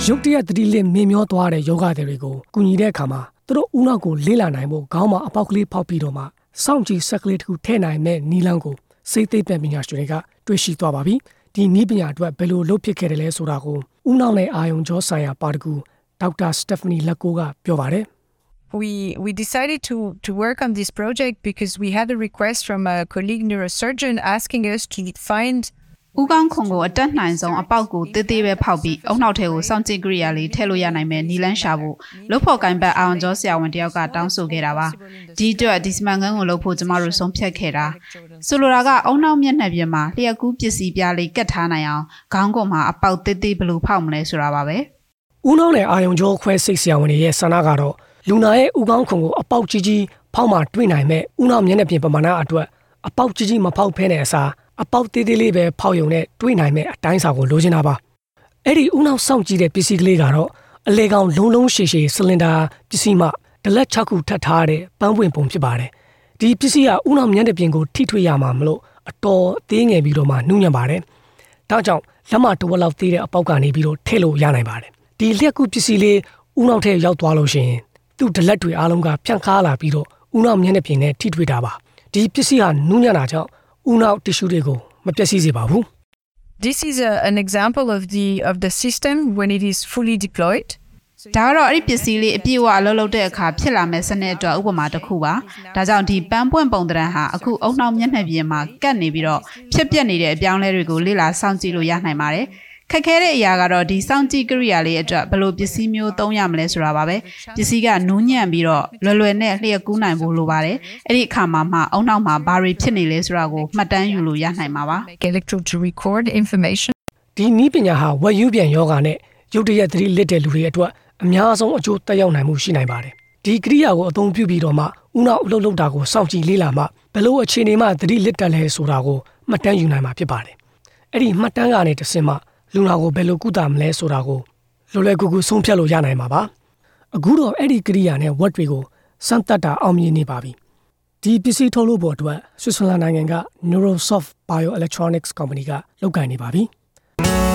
ရုတ်တရက်သတိလစ်မေမျောသွားတဲ့ယောဂတွေကိုကူညီတဲ့အခါမှာသူတို့ဦးနောက်ကိုလေးလာနိုင်ဖို့ခေါင်းမှာအပေါက်ကလေးဖောက်ပြီးတော့မှစောင့်ကြည့်ဆက်ကလေးတစ်ခုထည့်နိုင်တဲ့နီလန်းကိုစိတ်သိပ္ပံပညာရှင်တွေကတွေ့ရှိသွားပါပြီ။ဒီနည်းပညာအတွက်ဘယ်လိုလုပ်ဖြစ်ခဲ့တယ်လဲဆိုတာကိုဦးနောက်နဲ့အာယုံကြောဆိုင်ရာပါတကူဒေါက်တာစတက်ဖနီလက်ကိုကပြောပါတယ်။ We decided to work on this project because we had a request from a colleague neurosurgeon asking us to find ဦးကောင်းခွန်ကိုအတက်နိုင်ဆုံးအပေါက်ကိုတေးသေးပဲဖောက်ပြီးအုံနောက်ထဲကိုစောင့်ကြည့်ကြရလေးထည့်လို့ရနိုင်မယ်နီလန်းရှာဖို့လှုပ်ဖို့ကိုင်းပတ်အောင်ကျော်ဆရာဝန်တယောက်ကတောင်းဆိုခဲ့တာပါဒီအတွက်ဒီစမန်ငန်းကိုလှုပ်ဖို့ကျမတို့ဆုံးဖြတ်ခဲ့တာဆိုလိုတာကအုံနောက်မျက်နှာပြင်မှာလျှက်ကူးပစ္စည်းပြားလေးကတ်ထားနိုင်အောင်ခေါင်းကုန်းမှာအပေါက်တေးသေးဘယ်လိုဖောက်မလဲဆိုတာပါပဲဦးနှောင်းနဲ့အာယုံကျော်ခွဲစိတ်ဆရာဝန်ရဲ့ဆန္ဒကတော့လူနာရဲ့ဦးခေါင်းခွန်ကိုအပေါက်ကြီးကြီးဖောက်မှတွေ့နိုင်မဲ့ဦးနှောင်းမျက်နှာပြင်ပမာဏအတွက်အပေါက်ကြီးကြီးမဖောက်ဖဲတဲ့အစားအပေါက်သေးသေးလေးပဲဖောက်ယုံနဲ့တွေးနိုင်မဲ့အတိုင်းစာကိုလိုချင်တာပါအဲ့ဒီဦးနောက်စောင့်ကြည့်တဲ့ပစ္စည်းကလေးကတော့အလေကောင်လုံးလုံးရှည်ရှည်စလင်ဒါပစ္စည်းမှဒလက်6ခုထပ်ထားတဲ့ပန်းပွင့်ပုံဖြစ်ပါတယ်ဒီပစ္စည်းကဦးနောက်မျက်နှာပြင်ကိုထိထွေရမှာမလို့အတော်သေးငယ်ပြီးတော့မှနှူးညံ့ပါတယ်ဒါကြောင့်လက်မတဝက်လောက်သေးတဲ့အပေါက်ကနေပြီးတော့ထည့်လို့ရနိုင်ပါတယ်ဒီလျှက်ကူပစ္စည်းလေးဦးနောက်ထဲရောက်သွားလို့ရှိရင်သူ့ဒလက်တွေအားလုံးကဖြန့်ခါလာပြီးတော့ဦးနောက်မျက်နှာပြင်နဲ့ထိထွေတာပါဒီပစ္စည်းဟာနှူးညံ့တာကြောင့်ဦးနောက်တီရှူတွေကိုမပျက်စီးစေပါဘူး This is an example of the system when it is fully deployed. ဒါကတော့အဲ့ဒီပစ္စည်းလေးအပြည့်အဝအလုပ်လုပ်တဲ့အခါဖြစ်လာမဲ့စနစ်အတွက်ဥပမာတစ်ခုပါဒါကြောင့်ဒီပန်းပွင့်ပုံသဏ္ဍာန်ဟာအခုအုံနောက်မျက်နှာပြင်မှာကတ်နေပြီးတော့ဖြစ်ပျက်နေတဲ့အပြောင်းလဲတွေကိုလေ့လာစောင့်ကြည့်လို့ရနိုင်ပါတယ်ခက်ခဲတဲ့အရာကတော့ဒီစောင့်ကြည့်ကိရိယာလေးအတွက်ဘယ်လိုပစ္စည်းမျိုးသုံးရမလဲဆိုတာပါပဲပစ္စည်းကနူးညံ့ပြီးတော့လွယ်နဲ့လျှက်ကူးနိုင်ဖို့လိုပါတယ်အဲ့ဒီအခါမှာမှအုံနောက်မှာဘာတွေဖြစ်နေလဲဆိုတာကိုမှတ်တမ်းယူလို့ရနိုင်မှာပါ Electrode to record information ဒီနည်းပညာဟာဝက်ယူပြန်ယောဂနဲ့ရုတ်တရက်သတိလစ်တဲ့လူတွေအတွက်အများဆုံးအကျိုးသက်ရောက်နိုင်မှုရှိနိုင်ပါတယ်ဒီကိရိယာကိုအသုံးပြုပြီးတော့မှဦးနောက်အလုပ်လုပ်တာကိုစောင့်ကြည့်လေ့လာမှဘယ်လိုအခြေအနေမှသတိလစ်တက်လဲဆိုတာကိုမှတ်တမ်းယူနိုင်မှာဖြစ်ပါတယ်အဲ့ဒီမှတ်တမ်းကနေတစ်ဆင့်မှလူနာကိုဘယ်လိုကုသမလဲဆိုတာကိုလွယ်ကူကူဆုံးဖြတ်လို့ရနိုင်မှာပါအခုတော့အဲ့ဒီကိရိယာနဲ့ဝက်တွေကိုစမ်းသပ်တာအောင်မြင်နေပါပြီဒီပစ္စည်းထုတ်လုပ်ဖို့အတွက်ဆွစ်ဇာလန်နိုင်ငံက Neurosoft Bioelectronics Company ကလုပ်ကိုင်နေပါပြီ